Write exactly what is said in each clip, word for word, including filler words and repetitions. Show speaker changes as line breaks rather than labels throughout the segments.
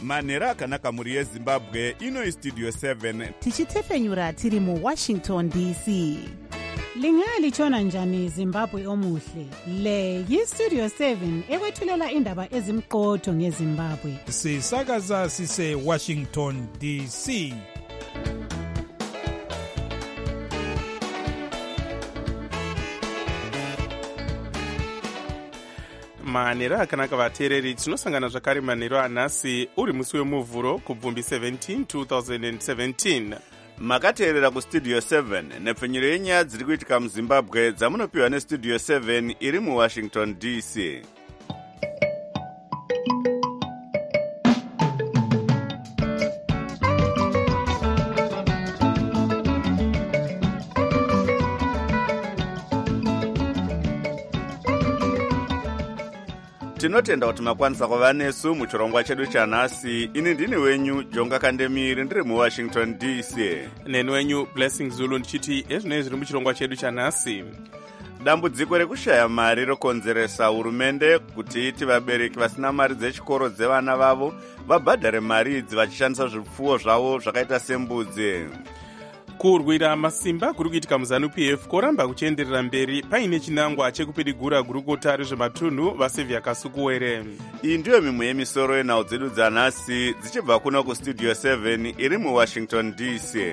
manhero akanaka mhuri yezimbabwe. Ino Studio seven
tichitefenyura tiri muWashington D C. Lingalitshona njani Zimbabwe omuhle? Le yiStudio seven ekwethulela indaba ezimqotho ngeZimbabwe.
Sisakaza sise Washington D C.
manhero akanaka vateereri, tinosangana zvakare manhero anhasi uri musi wemuvhuro kubvumbi seventeenth two thousand seventeen.
makateerera kustudio seven nepfenyuro yenyaya dziri kuitika muzimbabwe dzamunopiwa nestudio seven iri muwashington D C. tinotenda kuti makwanisa kuva nesu muchirongwa chedu chanhasi. ini ndini wenyu Jonga Kandemiri ndiri muwashington D C.
neni wenyu Blessing Zulu ndichiti ezvinoi zviri muchirongwa chedu chanhasi.
dambudziko rekushaya mari rokonzeresa hurumende kuti iti vabereki vasina mari dzechikoro dzevana vavo vabhadhare mari idzi vachishandisa zvipfuwo zvavo zvakaita sembudzi.
kurwira masimba kuri kuitika muZANU-P F koramba kuchienderera mberi paine chinangwa chekupidigura gurukota rezvematunhu vaSevia Kasukuwere.
iyi ndiyo mimwe yemisoro yenhau dzedu dzanhasi dzichibva kuno kustudio seven iri muwashington D C.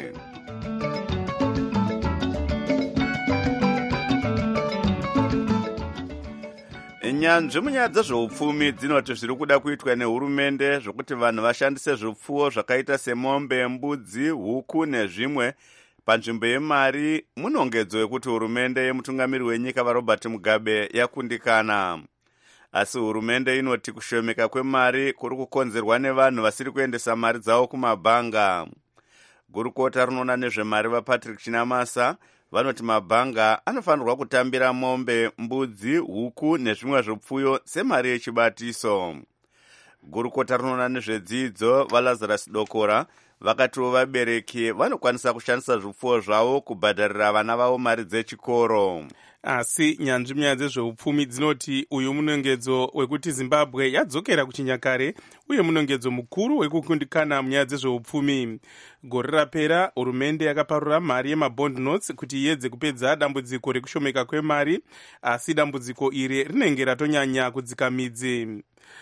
nyanzvi munyaya dzezveupfumi dzinoti zviri kuda kuitwa nehurumende zvokuti vanhu vashandise zvipfuwo zvakaita semombe, mbudzi, huku nezvimwe panzvimbo yemari munongedzo yekuti hurumende yemutungamiri wenyika vaRobert Mugabe yakundikana. asi hurumende inoti kushomeka kwemari kuri kukonzerwa nevanhu vasiri kuendesa mari dzavo kumabhanga. gurukota rinoona nezvemari vaPatrick Chinamasa vanoti mabhanga anofanirwa kutambira mombe, mbudzi, huku nezvimwe zvipfuyo semari yechibatiso. gurukota rinoona nezvedzidzo vaLazarus Dokora vakatiwo vabereki vanokwanisa kushandisa zvipfuwo zvavo kubhadharira vana vavo mari dzechikoro.
asi nyanzvi munyaya dzezveupfumi dzinoti uyu munongedzo wekuti Zimbabwe yadzokera kuchinyakare uye munongedzo mukuru wekukundikana munyaya dzezveupfumi. gore rapera hurumende yakaparura mari yemabond notes kuti iedze kupedza dambudziko rekushomeka kwemari, asi dambudziko iri rinenge ratonyanya kudzika midzi.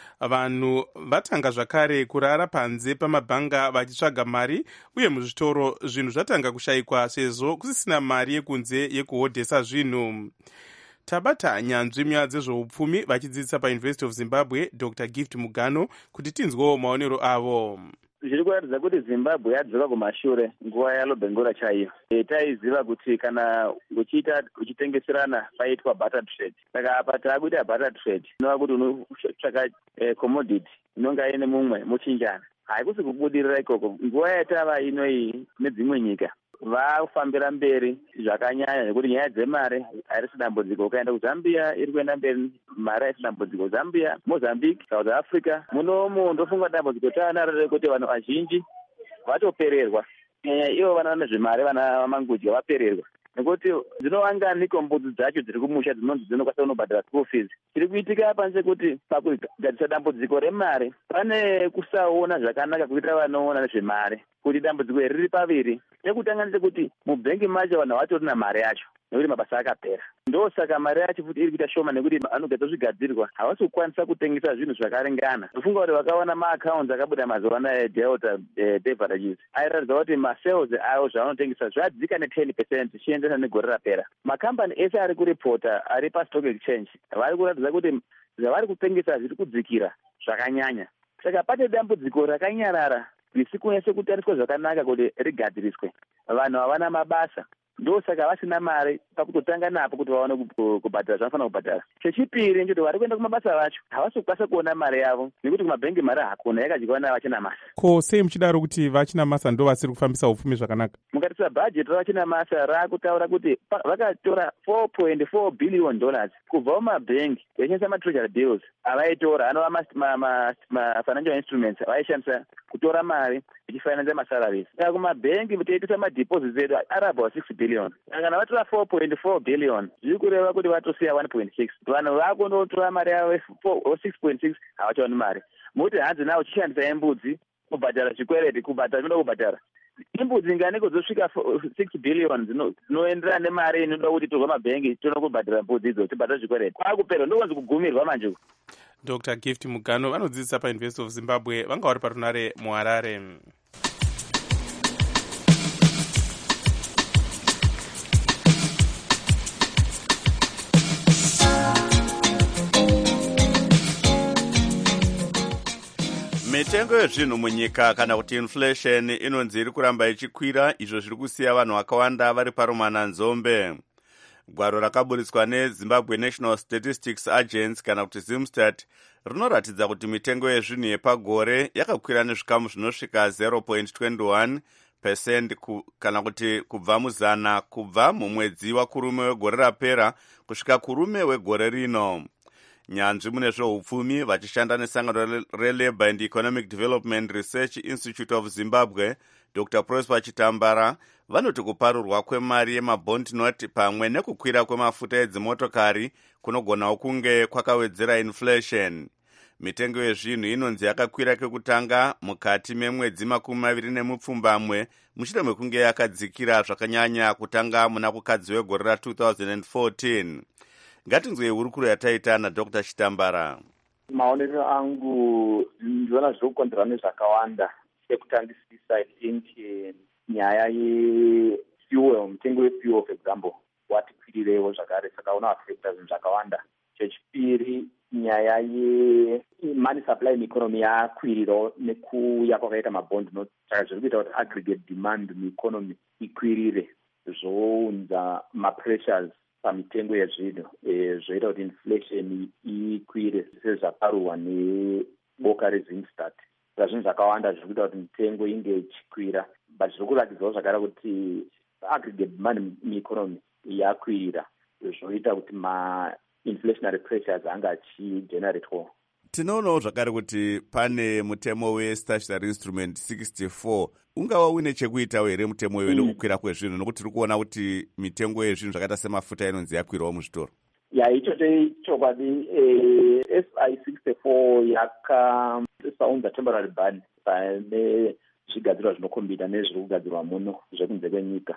vanhu vatanga zvakare kurara panze pamabhanga vachitsvaga mari, uye muzvitoro zvinhu zvatanga kushayikwa sezvo kusisina mari yekunze yekuhodhesa zvinhu. tabata nyanzvi munyaya dzezveupfumi vachidzidzisa paUniversity of Zimbabwe Doctor Gift Mugano kuti tinzwewo maonero avo.
zviri kuratidza kuti Zimbabwe yadzoka kumashure nguva yalobhengora chaiyo. E, taiziva kuti kana uchiita uchitengeserana paitwa barter trade. Saka apa taakuita barter trade inova kuti unotsvaka e, commodity inonga ine mumwe muchinjana. haikusi kubudirira ikoko. nguva yatava inoyi nedzimwe nyika vafambira mberi zvakanyanya nekuti nyaya dzemari haisi dambudziko. ukaenda kuZambia iri kuenda mberi, mari haisi dambudziko. Zambia, Mozambique, South Africa munomu ndofunga dambudziko taanaro rekuti vanhu vazhinji vatopererwa. nyanya ivo vana nezvemari, vana vamangudya vapererwa nekuti dzinovanganiko mbudzi dzacho dziri kumusha dzinonzi dzinokwanisa kunobhadhara school fees. chiri kuitika panze kuti pakugadzisa dambudziko remari pane kusaona zvakanaka kuitira vanoona nezvemari kuti dambudziko iri riri paviri. chekutanga ndechekuti mubhengi macho vanhu havatorina mari yacho nekuti mabasa akapera. ndosaka mari yacho futi iri kuita shoma nekuti anogadzira zvigadzirwa havasi kukwanisa kutengesa zvinhu zvakaringana. ndofunga kuti vakaona maaccounts akabuda mazuva anaya edelta beverages airatidza kuti masales avo zvavanotengesa zvadzika ne10 percent zvichienderana negore rapera. makambani ese ari kuripota ari pastock exchange vari kuratidza kuti zvavari kutengesa zviri kudzikira zvakanyanya. saka pane dambudziko rakanyarara risi kunese kutariswa zvakanaka kuti rigadziriswe. vanhu havana mabasa, ndosaka vasina mari pakutotanga napo kuti vaone kubhadhara zvanofanira kubhadhara. chechipiri ndechoti vari kuenda kumabasa vacho havasi kukwanisa kuona mari yavo nekuti kumabhengi mari hakuna, yakadyiwa navachinamasa.
ko sei muchidaro kuti vachinamasa ndo vasiri kufambisa upfumi zvakanaka? mukatarisa
bhajeti ravachinamasa raakutaura kuti vakatora four point four billion dollars kubva mumabhengi vachishandisa matreasury bills avaitora, anova mafinancial instruments avaishandisa kutora mari ichifinansa masalaries. saka kumabhengi teitisa madeposits edu ari about six billion. kana vatora four point four billion zviri kureva kuti vatosiya one point six. vanhu vakundotora mari yavo six point six havachaoni mari. muti hanzi nawo uchishandisa embudzi kubhadhara chikwereti kubhadhara zvinoda kubhadhara imbudzi ngane kuzosvika six billion dzinoenderana nemari inoda kuti torwa mabhengi toda kubhadhara mbudzi idzo tibhadhara zvikwereti kwakupera ndokwanzi kugumirwa manje.
Dr Gift Mugano vanodzidzisa paUniversity of Zimbabwe vanga vari parunare muHarare.
mitengo yezvinhu munyika kana kuti inflation inonzi iri kuramba ichikwira, izvo zviri kusiya vanhu vakawanda vari parumana nzombe. Gwaro rakaburitswa neZimbabwe National Statistics Agency kana kuti Zimstat rinoratidza kuti mitengo yezvinhu yepagore yakakwira nezvikamu zvinosvika zero point two one percent kana kuti kubva muzana kubva mumwedzi wakurume wegore rapera kusvika kurume wegore rino. Nyanzvi mune zveupfumi vachishanda nesangano reLabour and Economic Development Research Institute of Zimbabwe, Doctor Prosper Chitambara, vanoti kuparurwa kwemari yemabond note pamwe nekukwira kwemafuta edzimotokari kunogonawo kunge kwakawedzera inflation. Mitengo yezvinhu inonzi yakakwira kekutanga mukati memwedzi makumi maviri nemupfumbamwe mushure mekunge yakadzikira zvakanyanya kutanga muna kukadzi wegore ra two thousand fourteen. Ngatinzwe hurukuro yataita naDr Chitambara.
Maonero angu ndiona zvinokonzerwa nezvakawanda. Sekutangisisa I think nyaya yefuel, mutengo wefuel for example wati kwirirewo zvakare saka unoaffecta zvinhu zvakawanda. Chechipiri nyaya yemoney supply mueconomy yakwirirawo nekuuya kwakaita mabond note, saka zviri kuita kuti aggregate demand mueconomy ikwirire zvounza mapressures pamitengo yezvinhu zvoita kuti inflation ikwire sezvaparurwa neboka reZimstat. Saka zvinhu zvakawanda zviri kuita kuti mitengo inge ichikwira, but zviri kuratidzawo zvakare kuti aggregate demand mueconomy yakwirira zvoita kuti ma-inflationary pressures anga achigeneratwa.
Tinoonawo zvakare kuti pane mutemo westatutory instrument sixty-four ungava une chekuitawo here mutemo uyu nekukwira kwezvinhu, nokuti tiri kuona kuti mitengo yezvinhu zvakaita semafuta inonzi yakwirawo muzvitoro.
Ya ichocho chokwadi. S I sixty-four yakasaunza temporary ban pane zvigadzirwa zvinokombita nezviri kugadzirwa muno zvekunze kwenyika.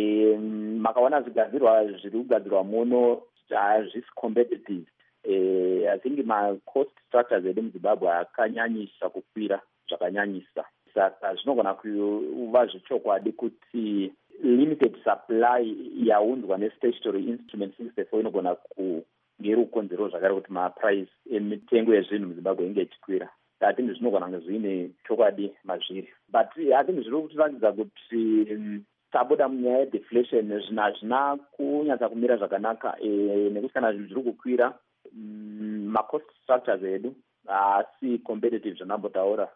Makaona zvigadzirwa zviri kugadzirwa muno hazvisi competitive. Uh, I think ma-cost structures edu muZimbabwe akanyanyisa kukwira zvakanyanyisa. Saka zvinogona kuva zvechokwadi kuti limited supply yaunzwa nestatutory instrument sixty-four inogona kunge iri kukonzerawo zvakare kuti maprice emitengo yezvinhu muZimbabwe inge ichikwira. I think zvinogona kunge zvine chokwadi mazviri. But I think zviri kutiratidza kuti um, tabuda munyaya yedeflation zvinhu hazvina kunyatsa kumira zvakanaka nekuti kana zvinhu zviri kukwira Mm, ma-cost structures edu haasi competitive zvanambotaura.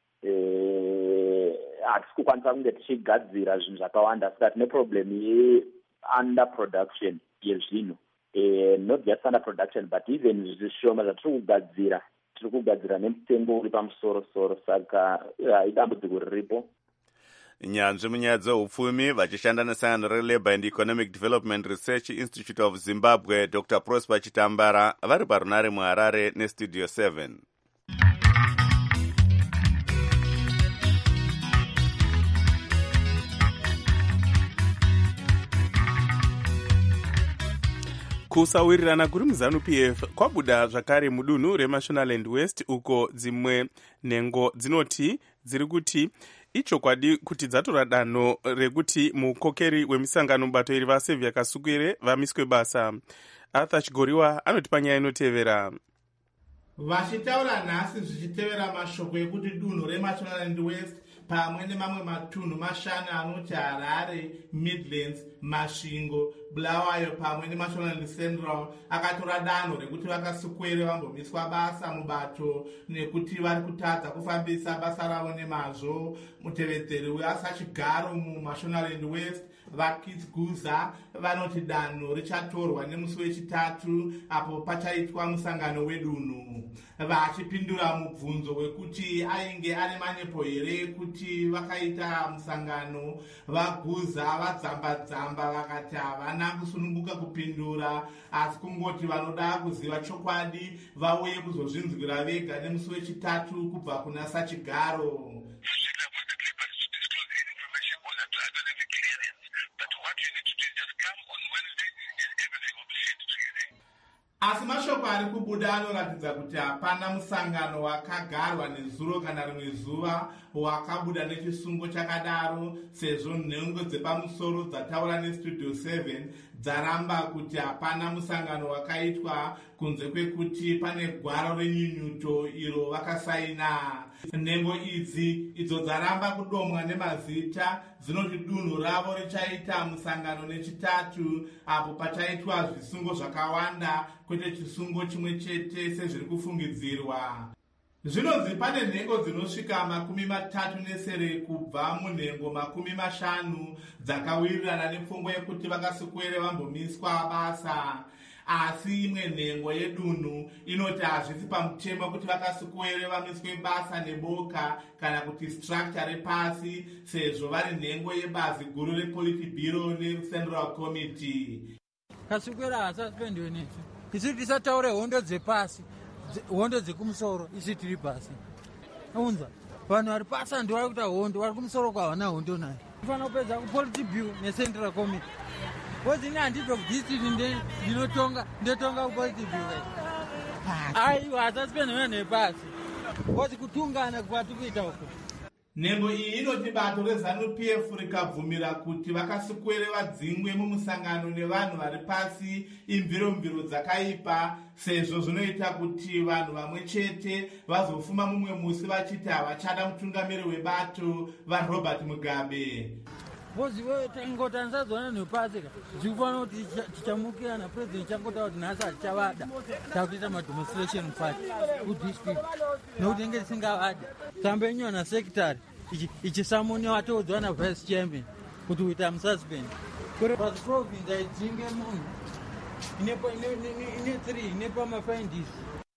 Hatisi kukwanisa kunge tichigadzira zvinhu zvakawanda, saka tine problem ye-underproduction yezvinhu. Not just underproduction, but even zvishoma zvatiri kugadzira tiri kugadzira nemutengo uri pamusoro-soro, saka idambudziko riripo.
Nyanzvi munyaya dzeupfumi vachishanda nesangano reLabour and Economic Development Research Institute of Zimbabwe, Doctor Prosper Chitambara vari parunare muHarare nestudio seven.
kusawirirana kuri muZanu-P F kwabuda zvakare mudunhu reMashonaland West, uko dzimwe nhengo dzinoti dziri kuti ichokwadi kuti dzatora danho rekuti mukokeri wemisangano mubato iri vaSevia Kasukire vamiswe basa. Arthur Chigoriwa anotipa nyaya inotevera.
Vachitaura nhasi zvichitevera mashoko ekuti dunhu reMashonaland West pamwe nemamwe matunhu mashanu anoti Harare, Midlands, Masvingo, Bulawayo pamwe neMashonaland Central akatora danho rekuti vakasukwere vambomiswa basa mubato nekuti vari kutadza kufambisa basa ravo nemazvo. Mutevedzeri weasachigaro muMashonaland West vakiguza vanoti danho richatorwa nemusi wechitatu apo pachaitwa musangano wedunhu, vachipindura mubvunzo wekuti ainge ane manyepo here kuti vakaita musangano. Vaguza vadzamba-dzamba vakati havana kusununguka kupindura, asi kungoti vanoda kuziva chokwadi vauye kuzozvinzwira vega nemusi wechitatu kubva kuna sachigaro. Asi mashoko ari kubuda anoratidza kuti hapana musangano wakagarwa nezuro kana rimwe zuva wakabuda nechisungo chakadaro, sezvo nhengo dzepamusoro dzataura nestudio seven dzaramba kuti hapana musangano wakaitwa kunze kwekuti pane gwaro renyunyuto iro vakasaina. Nhengo idzi idzo dzaramba kudomwa nemazita dzinoti dunhu ravo richaita musangano nechitatu apo pachaitwa zvisungo zvakawanda kwete chisungo chimwe chete sezviri kufungidzirwa. Zvinonzi pane nhengo dzinosvika makumi matatu nesere kubva munhengo makumi mashanu dzakawirirana nepfungwa yekuti vakasikwere vambomiswa basa. Asi imwe nhengo yedunhu inoti hazvisi pamutemo kuti vakasikwere vamiswe basa neboka kana kuti structure repasi, sezvo vari nhengo yebazi guru repolitibhiro necentral committee.
Kasikwera hasaspendiwe nesu isi tisataure hondo dzepasi, hondo dzekumusoro isi tiri pasi. Unza vanhu vari pasi handi vari kuita hondo, vari kumusoro kwavana hondo nayo. Kufanira kupedza kupolitibhiro necentral committee. Because in anti of district ndinotonga ndotonga kupolitibhiro. Aiwa hasaspendiwe nepasi. Because kutungana kwati kuita uko.
Nhengo iyi inoti bato reZANU-P F rikabvumira kuti vakasikwere vadzingwe mumusangano nevanhu vari pasi imviromviro dzakaipa, sezvo zvinoita kuti vanhu vamwe chete vazofuma mumwe musi vachiti havachada mutungamiri webato vaRobert Mugabe.
Bozi wewe tangota nzadzona nepasi ka zvikufanira kuti tichamukirana president changota kuti nhasi hachavada takuita mademonstration party kudistrict nokuti nge tisingavada tambe nyona secretary ichisamoniwa atoudzwa navice chairman kuti uita mususpend kuri pasi province aidzinge munhu ine three ine pamafindisi.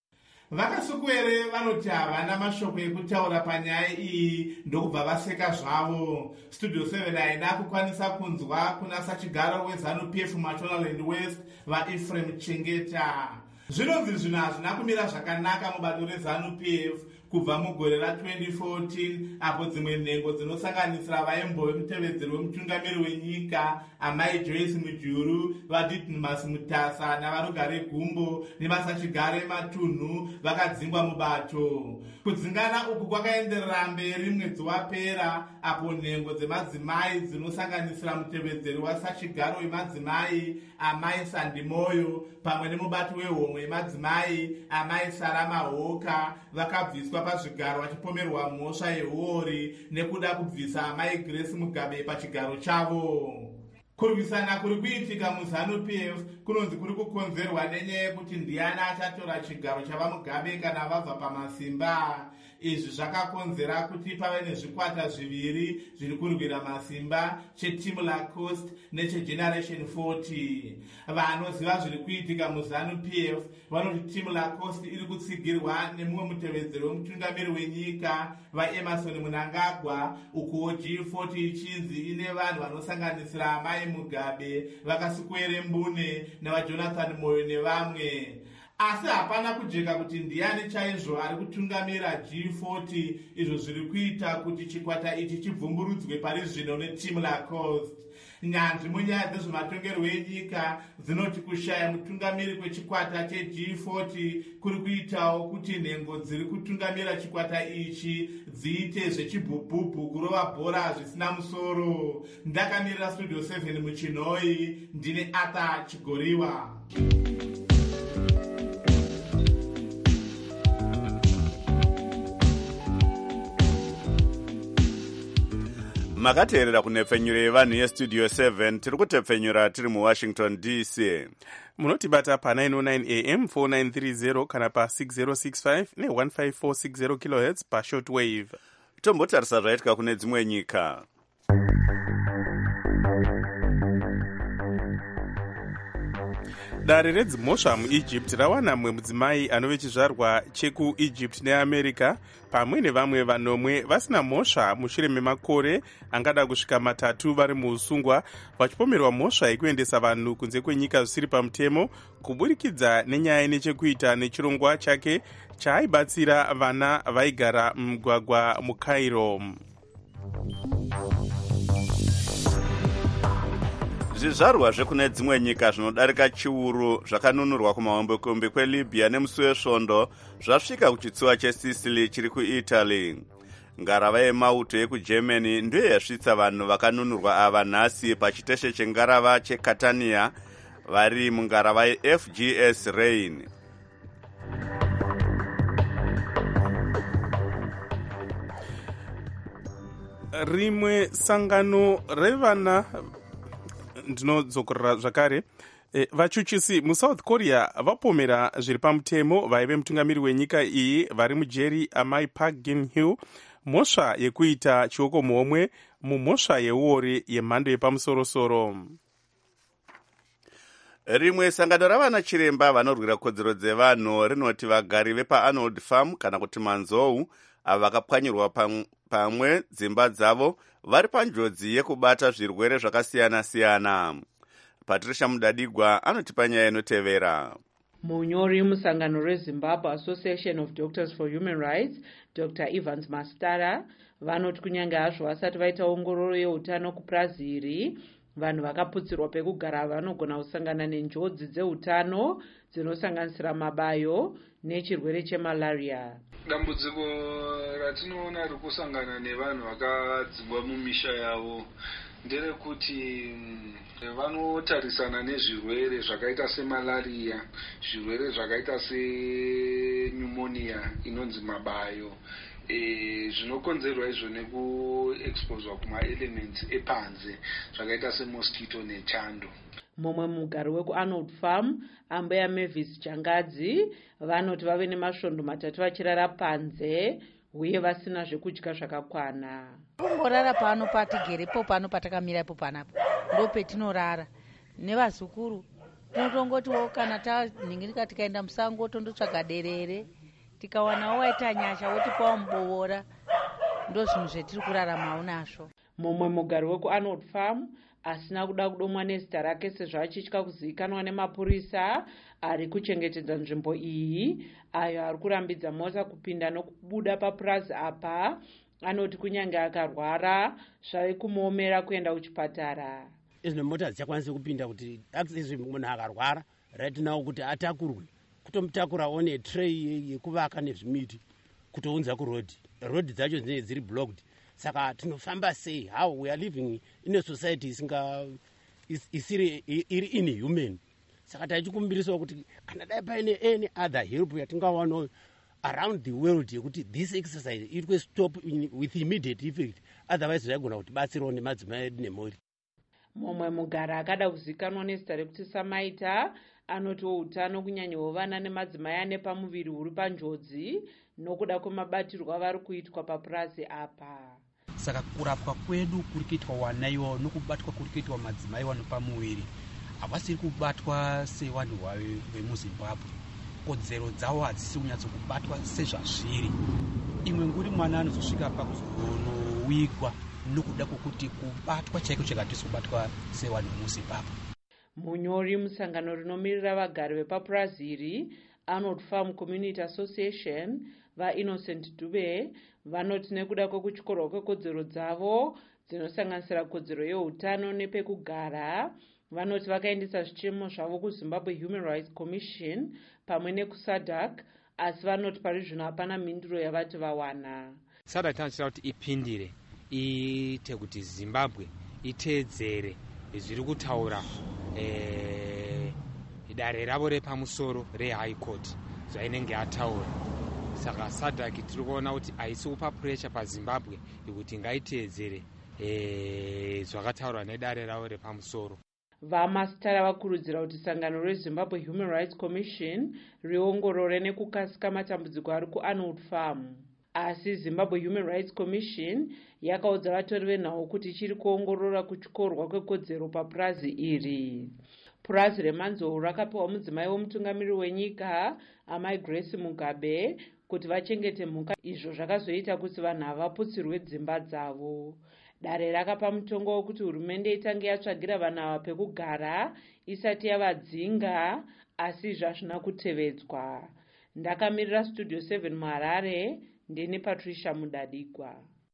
Vakasikwere vanoti havana mashoko ekutaura panyaya iyi ndokubva vaseka zvavo. Studio seven haina kukwanisa kunzwa kuna sachigaro weZANU-P F Mashonaland West vaEphraim Chengeta. Zvinonzi zvinhu hazvina kumira zvakanaka mubato reZANU-P F kubva mugore ratwenty fourteen apo dzimwe nhengo dzinosanganisira vaimbove mutevedzeri wemutungamiri wenyika amai Joyce Mujuru, vaDidmus Mutasa navarugare Gumbo nevasachigare matunhu vakadzingwa mubato. Kudzingana uku kwakaenderera mberi mwedzi wapera apo nhengo dzemadzimai dzinosanganisira mutevedzeri wasachigaro wemadzimai amai Sandimoyo pamwe nemubati wehomwe yemadzimai amai Sarama Hoka vakabviswa pazvigaro vachipomerwa mhosva yehuori nekuda kubvisa amai Grace Mugabe pachigaro chavo. Kurwisana kuri kuitika muZANU-P F kunonzi kuri kukonzerwa nenyaya yekuti ndiani achatora chigaro chavaMugabe kana vabva pamasimba. Izvi zvakakonzera kuti pave nezvikwata zviviri zviri kurwira masimba, cheTeam Lacoste necheGeneration forty. Vanoziva zviri kuitika muZANU-P F vanoti Team Lacoste iri kutsigirwa nemumwe mutevedzeri wemutungamiri wenyika vaEmerson Mnangagwa, ukuwo G forty ichinzi ine vanhu vanosanganisira amai Mugabe, vakasikwere Mbune navaJonathan Moyo nevamwe. Asi hapana kujeka kuti ndiani chaizvo ari kutungamira G forty, izvo zviri kuita kuti chikwata ichi chibvumburudzwe pari zvino neTeam Lacoste. Nyanzvi munyaya dzezvematongerwo enyika dzinoti kushaya mutungamiri kwechikwata cheG forty kuri kuitawo kuti nhengo dziri kutungamira chikwata ichi dziite zvechibhubhubhu kurova bhora zvisina musoro. Ndakamirira Studio seven muChinoi, ndine Arthur Chigoriwa.
Makateerera kunepfenyuro yevanhu yestudio seven tiri kutepfenyura tiri muWashington D C.
Munotibata pa nine oh nine A M four nine three zero kana pa six oh six five ne one five four six zero kilohertz pa shortwave.
Tombotarisa zvaitika kune dzimwe nyika.
Dare redzimhosva muEgypt rawana mumwe mudzimai anove chizvarwa chekuEgypt neAmerica pamwe nevamwe vanomwe vasina mhosva mushure memakore angada kusvika matatu vari muusungwa vachipomerwa mhosva yekuendesa vanhu kunze kwenyika zvisiri pamutemo kuburikidza nenyaya inechekuita nechirongwa chake chaaibatsira vana vaigara mumugwagwa muCairo.
Zvizvarwa zvekune dzimwe nyika zvinodarika chiuru zvakanunurwa kumahombekombe kweLibya nemusi wesvondo zvasvika kuchitsuwa cheSicily chiri kuItaly. Ngarava yemauto yekuGermany ndiyo yasvitsa vanhu vakanunurwa ava nhasi pachiteshe chengarava cheCatania vari mungarava yeF G S Rain.
Rimwe sangano revana ndinodzokorera zvakare e, vachuchisi muSouth Korea vapomera zviri pamutemo vaive mutungamiri wenyika iyi vari mujeri amai Park Geun-hye mhosva yekuita chioko muhomwe mumhosva yeuori yemhando yepamusorosoro.
Rimwe sangano ravana chiremba vanorwira kodzero dzevanhu rinoti vagari vepaArnold Farm kana kuti manzou ava vakapwanyirwa pamwe dzimba dzavo vari panjodzi yekubata zvirwere zvakasiyana-siyana. Patricia Mudadigwa anotipa nyaya inotevera.
Munyori musangano reZimbabwe Association of Doctors for Human Rights, Doctor Evans Mastara, vanoti kunyange hazvo vasati vaita ongororo yeutano kupraziri, vanhu vakaputsirwa pekugara vanogona kusangana nenjodzi dzeutano dzinosanganisira mabayo nechirwere chemalaria.
Dambudziko ratinoona rikusangana nevanhu vakadzingwa mumisha yavo nderekuti vanotarisana nezvirwere zvakaita semalaria, zvirwere zvakaita senyumonia inonzi mabayo, e, zvinokonzerwa izvo nekuexposwa kumaelements epanze zvakaita semosquito nechando.
Mumwe mugari wekuArnold Farm, Ambeya Mavis Changadzi, vanoti vave nemasvondo matatu vachirara panze uye vasina zvekudya zvakakwana.
Kungorara pano patigerepo pano patakamira ipo panapo ndo petinorara nevazukuru. Tinotongotiwo kana taningirika tikaenda musango tondotsvaga derere tikawanawo waita nyasha wotipawo muboora. Ndo zvinhu zvetiri kuraramawo nazvo.
Mumwe mugari wekuArnold Farm asina kuda kudomwa nezita rake sezvo achitya kuzivikanwa nemapurisa ari kuchengetedza nzvimbo iyi ayo ari kurambidza mota kupinda nokubuda papurazi apa, anoti kunyange akarwara zvave kumuomera kuenda kuchipatara.
Izvo mota dzichakwanisa kupinda kuti access munhu akarwara right now kuti atakurwe kutomutakura one tray yekuvaka nezvimiti kutounza kuroad. Road dzacho dzinenge dziri blocked. Saka tinofamba sei? How we are living in a society isinga isiri iri inhuman. Saka tachikumbirisawo kuti kana dai paine any other help yatingawana around the world yekuti this exercise it will stop in, with immediate effect, otherwise zvaigona kuti batsirawo nemadzimai edu nemhuri.
Mumwe mugara akada kuzikanwa nezita rekuti Samaita anotiwo utano kunyanyawo vana nemadzimai ane pamuviri huri panjodzi nokuda kwemabatirwo avari kuitwa papurazi apa.
Saka kurapwa kwedu kuri kuitwa wanaiwa nokubatwa kuri kuitwa madzimai wano pamuviri havasiri kubatwa sevanhu vemuZimbabwe. Kodzero dzavo hadzisi kunyatsokubatwa sezvazviri. Imwe nguri mwana anozosvika pakuzonowigwa nokuda kwokuti kubatwa chaiko chakatisi kubatwa sevanhu vemuZimbabwe.
Munyori musangano rinomirira vagari vepapurazi iri Arnold Farm Community Association vaInnocent Dube vanoti nekuda kwekutyorwa kwekodzero dzavo dzinosanganisira kodzero yeutano nepekugara, vanoti vakaendesa zvichemo zvavo kuZimbabwe Human Rights Commission pamwe nekuSADC, asi vanoti pari zvino hapana mhinduro yavati vawana.
SADC tinochira kuti ipindire iite kuti Zimbabwe iteedzere zviri kutaura eh, dare ravo repamusoro reHigh Court zvainenge yataura. Saka SADC tiri kuona kuti haisi kupa pressure paZimbabwe yekuti ngaiteedzere eh, zvakataurwa nedare ravo repamusoro.
Vamastara vakurudzira kuti sangano reZimbabwe Human Rights Commission riongorore nekukasika matambudziko ari kuArnold Farm. Asi Zimbabwe Human Rights Commission yakaudza vatori venhau kuti chiri kuongorora kutyorwa kwekodzero papurazi iri. purazi remanzou rakapiwa mudzimai womutungamiri wenyika amai Grace Mugabe kuti vachengete mhuka. Izvo zvakazoita kuti vanhu ava vaputsirwe dzimba dzavo. Dare rakapa mutongo wekuti hurumende itange yatsvagira vanhu ava pekugara isati yavadzinga, asi izvi hazvina kutevedzwa. Ndakamirira Studio seven muHarare, ndini Patricia Mudadikwa.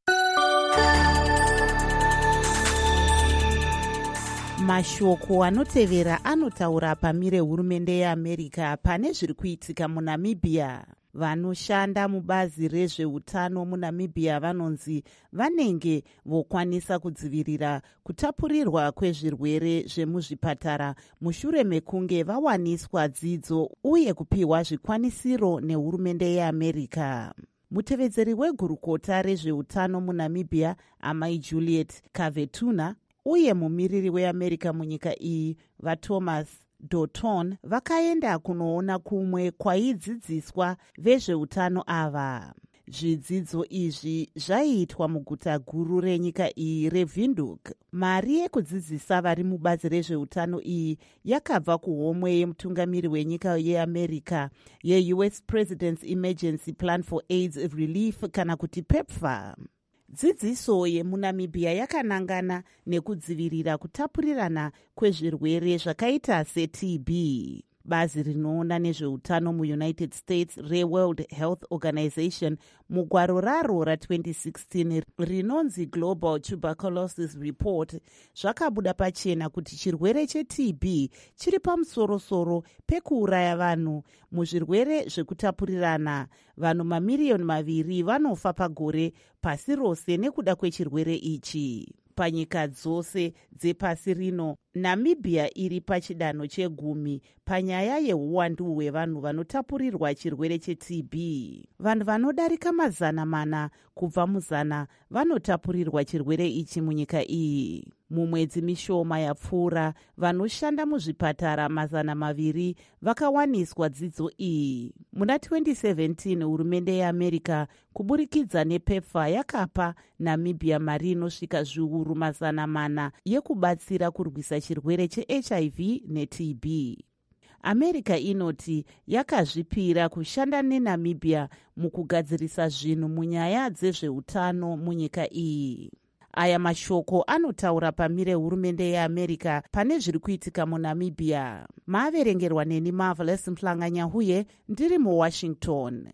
Mashoko anotevera anotaura pamire hurumende yeAmerica pane zviri kuitika muNamibia. Vanoshanda mubazi rezveutano muNamibia vanonzi vanenge vokwanisa kudzivirira kutapurirwa kwezvirwere zvemuzvipatara mushure mekunge vawaniswa dzidzo uye kupiwa zvikwanisiro nehurumende yeAmerica. Mutevedzeri wegurukota rezveutano muNamibia, amai Juliet Kavetuna, uye mumiriri weAmerica munyika iyi, vaThomas Doton, vakaenda kunoona kumwe kwaidzidziswa vezveutano ava. Zvidzidzo izvi zvaiitwa muguta guru renyika iyi reVindhoek. Mari yekudzidzisa vari mubazi rezveutano iyi yakabva kuhomwe yemutungamiri wenyika yeAmerica yeU S President's Emergency Plan for AIDS Relief kana kuti PEPFAR. Dzidziso yemuNamibia yakanangana nekudzivirira kutapurirana kwezvirwere zvakaita seT B. Bazi rinoona nezveutano muUnited States reWorld Health Organization mugwaro raro ra-twenty sixteen rinonzi Global Tuberculosis Report zvakabuda pachena kuti chirwere cheT B chiri pamusorosoro pekuuraya vanhu. Muzvirwere zvekutapurirana, vanhu mamiriyoni maviri vanofa pagore pasi rose nekuda kwechirwere ichi. Panyika dzose dzepasi rino, Namibia iri pachidanho chegumi panyaya yeuwandu hwevanhu vanotapurirwa chirwere cheT B. Vanhu vanodarika mazana mana kubva muzana vanotapurirwa chirwere ichi munyika iyi. Mumwedzi mishoma yapfuura, vanoshanda muzvipatara mazana maviri vakawaniswa dzidzo iyi. Muna twenty seventeen, hurumende yeAmerica kuburikidza nePEPFAR yakapa Namibia mari inosvika zviuru mazana mana yekubatsira kurwisa chirwere cheH I V neT B. America inoti yakazvipira kushanda neNamibia mukugadzirisa zvinhu munyaya dzezveutano munyika iyi. Aya mashoko anotaura pamire hurumende yeAmerica pane zviri kuitika muNamibia. Maaverengerwa neni Marvelous Mhlanga-Nyahuye, ndiri muWashington.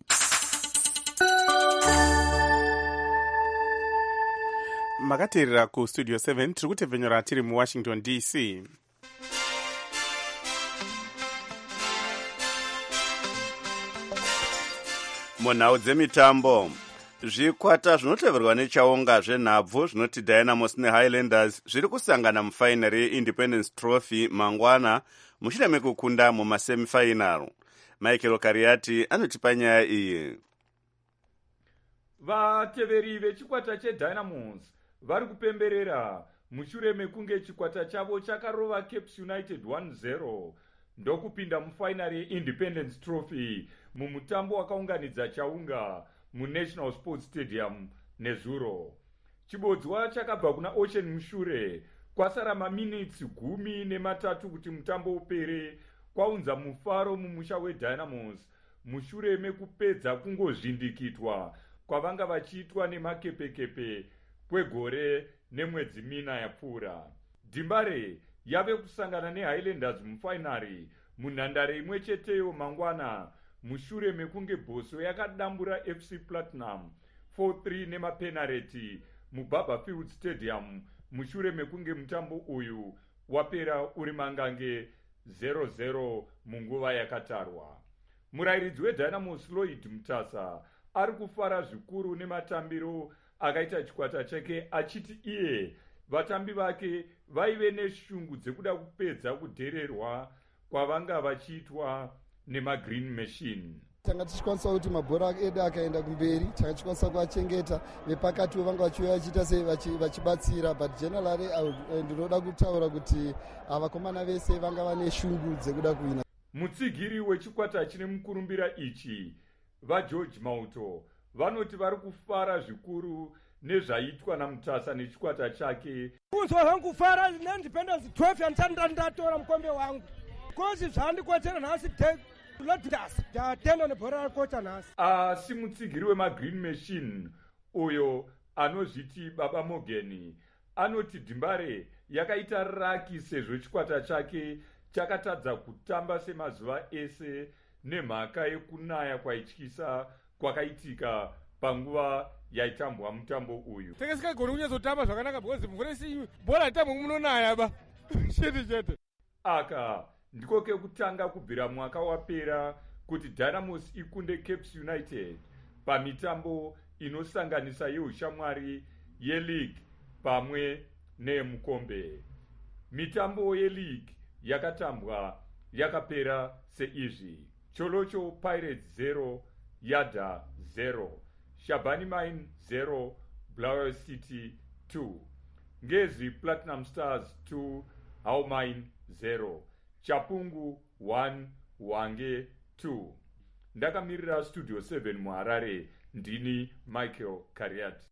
Makateerera kuStudio seven, tiri kutevhenyora tiri muWashington D C.
Munhau dzemitambo, zvikwata zvinoteverwa nechaunga zvenhabvu zvinoti Dynamos neHighlanders zviri kusangana mufainari yeIndependence Trophy mangwana mushure mekukunda mumasemifainal. Michael Kariati anotipa nyaya iyi.
Vateveri vechikwata cheDynamos vari kupemberera mushure mekunge chikwata chavo chakarova Caps United one zero ndokupinda mufainari yeIndependence Trophy mumutambo wakaunganidza chaunga muNational Sports Stadium nezuro. Chibodzwa chakabva kuna Ocean mushure kwasara maminitsi gumi nematatu kuti mutambo upere kwaunza mufaro mumusha weDynamos mushure mekupedza kungozvindikitwa kwavanga vachiitwa nemakepekepe kwegore nemwedzi mina yapfuura. Dimbare yave kusangana neHighlanders mufainari munhandare imwe cheteyo mangwana mushure mekunge Bhoswe yakadambura F C Platinum four three nemapenareti muBarbourfield Stadium mushure mekunge mutambo uyu wapera uri mangange zero zero munguva yakatarwa. Murayiridzi weDynamos Lloyd Mutasa ari kufara zvikuru nematambiro akaita chikwata chake achiti iye vatambi vake vaive neshungu dzekuda kupedza kudhererwa kwavanga vachiitwa nemagreen machine.
Tanga tichikwanisa kuti mabhora edu akaenda kumberi, tanga tichikwanisa kuachengeta, vepakati vanga vachiuya vachiita sei vachibatsira, but generally ndinoda kutaura kuti vakomana vese vanga vane shungu dzekuda kuwina.
Mutsigiri wechikwata chine mukurumbira ichi, vaGeorge Mauto, vanoti vari kufara zvikuru nezvaitwa namutasa nechikwata chake.
kunzwa hangu fara neindependence twelve yandisati ndatora mukombe wangu kozi zvandikochera nhasi lodindasa ndatenda nebhora rakocha nhasi.
Asi mutsigiri wemagreen machine uyo anozviti Baba Morgan anoti Dimbare yakaita raki sezvo chikwata chake chakatadza kutamba semazuva ese nemhaka yekunaya kwaityisa kwakaitika panguva yaitambwa mutambo uyu.
Tekesikagoni kunyazotamba zvakanaka because mvura si bhora itambwa munonaya ba chete chete.
Aka ndiko kekutanga kubvira mwaka wapera kuti Dynamos ikunde Cape United pamitambo inosanganisa yeushamwari yeleague pamwe neyemukombe. Mitambo yeleague yakatambwa yakapera seizvi: Cholocho Pirates zero, Yada zero, Shabani Mine zero, Bulawayo City two, Ngezi Platinum Stars two, How Mine zero, Chapungu one, Wange two. Ndakamirira Studio seven muHarare, ndini Michael Kariati.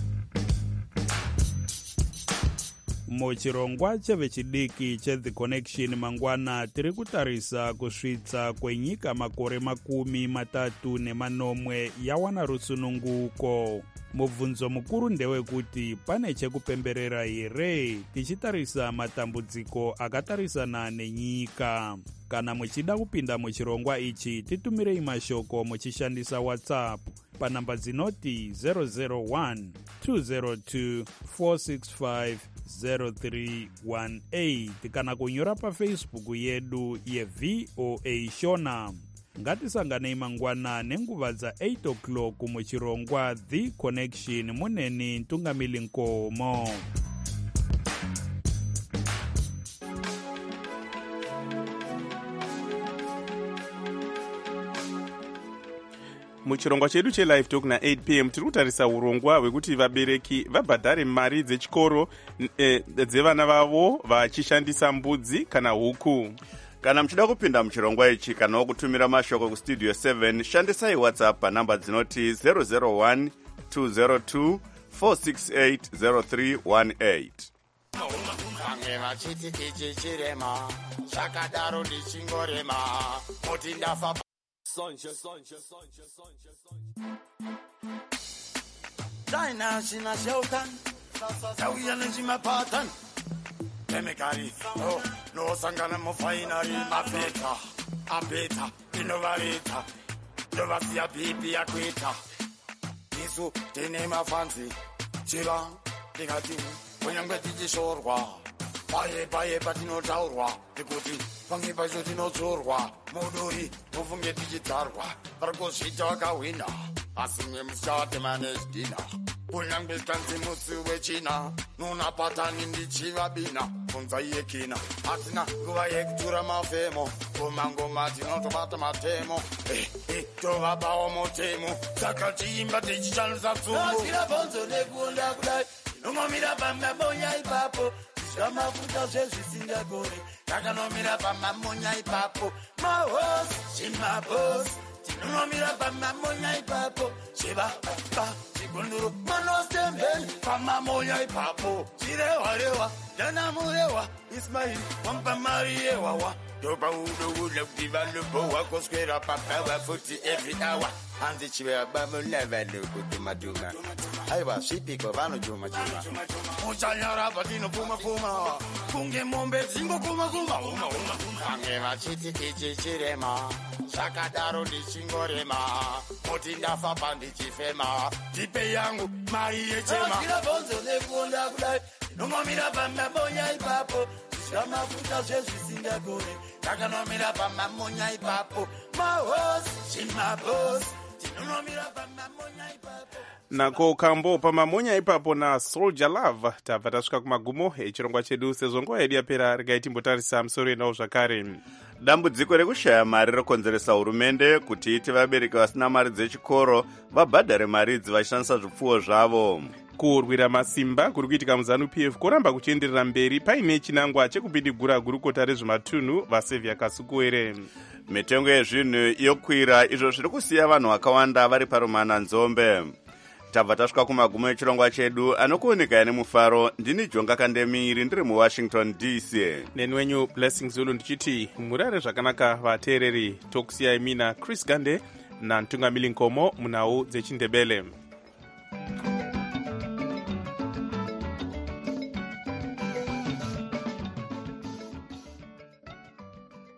muchirongwa chevechidiki cheThe Connection mangwana tiri kutarisa kusvitsa kwenyika makore makumi matatu nemanomwe yawana rusununguko. Mubvunzo mukuru ndewekuti pane chekupemberera here tichitarisa matambudziko akatarisana nenyika. Kana muchida kupinda muchirongwa ichi titumirei mashoko muchishandisa WhatsApp panhamba dzinoti zero zero one two zero two four six five zero three one eight kana kunyora paFacebook yedu yeV O A Shona. Ngatisanganei mangwana nenguva dza eight o'clock muchirongwa The Connection muneni Ntungamili Nkomo.
muchirongwa chedu chelive talk na-eight p m tiri kutarisa urongwa hwekuti vabereki vabhadhare mari dzechikoro e, dzevana vavo vachishandisa mbudzi kana huku.
Kana mchida kupinda mchirongwa ichi kana kutumira mashoko ku Studio seven, shandisai WhatsApp panhamba dzinoti zero zero one two zero two four six eight zero three one eight.
Vange vachiti ichi chirema zvakadaro ndichingorema kuti ndafa sonje sonje sonje sonje sonje Daina shina shautan Tauya nechimapatan Temekari oh no sangana mufainari mapeta apeta inovarita ndovasiya pipi yakuita isu tine mafanzi chiva ndikati kunyangwe tichishorwa paye paye patinotaurwa ndikuti pange pacho tinodzorwa muduri mufunge tichidzarwa varikuzviita vakahwina asi mwe musichawatemanezidina kunyangwe sikanzi musi wechina nunapatani ndichivabina kunza yekina hatina nguva yekutura mafemo ngomangoma tinotobata matemo eh, eh, tovabawo motemo saka tiimba tichishandisa tsumbo nekuonda kudai nomamira pamabonya ipapo zvamafuta zvezvisingagoni takanomira pamamonya ipapo mahosi chimabosi tinonomira pamamonya ipapo chivapapa chigunduru manosembeni pamamonya ipapo chirewarewa ndanamurewa ismaili wampamari yewawa ndopaudokuda kuti vanobohwa koswera papawa futi every hour hanzi chivabamona vanokudhumadhuma aiwa svipiko vanodhumachuma muchanyara patinopfumapfuma kunge mombe dzingopfumakuma vange vachiti ichi chirema zvakadaro ndichingorema kuti ndafa pandichifema tipe yangu mari yechema irabonzo nekuonda kudai nomamira pamabonya ipapo zvamafuta zvezvisingagoni takanomira pamamonya ipapo mahosi chimabosi tinonomira pamamonya ipapo
nako kambo pamamonya ipapo na Soldier Love tabva tasvika kumagumo echirongwa chedu sezvo nguva yedu yapera regai timbotarisa musoro enawo zvakare.
Dambudziko rekushaya mari rokonzeresa hurumende kuti iti vabereki vasina mari dzechikoro vabhadhare mari idzi vachishandisa zvipfuwo zvavo.
Kurwira masimba kuri kuitika muZanu-P F kuramba kuchienderera mberi paine chinangwa chekupindigura gurukota rezvematunhu vaSevia Kasukuwere.
Mitengo yezvinhu yokwira izvo zviri kusiya vanhu vakawanda vari parumana nzombe. tabva tasvika kumagumo echirongwa chedu anokuonekaya nemufaro. Ndini Jonga Kandemiri ndiri muwashington D C.
Neni wenyu Blessing Zulu ndichiti murare zvakanaka vateereri. Tokusiyai mina Chris Gande nantungamili Nkomo munhau dzechindebele.